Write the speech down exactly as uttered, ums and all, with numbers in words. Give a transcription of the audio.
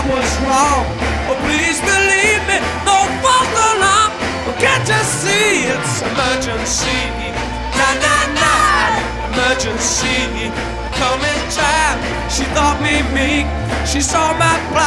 was wrong. Oh, please believe me, no false alarm. Well, can't you see it's emergency? Na na na, emergency. Coming time, she thought me meek. She saw my plight.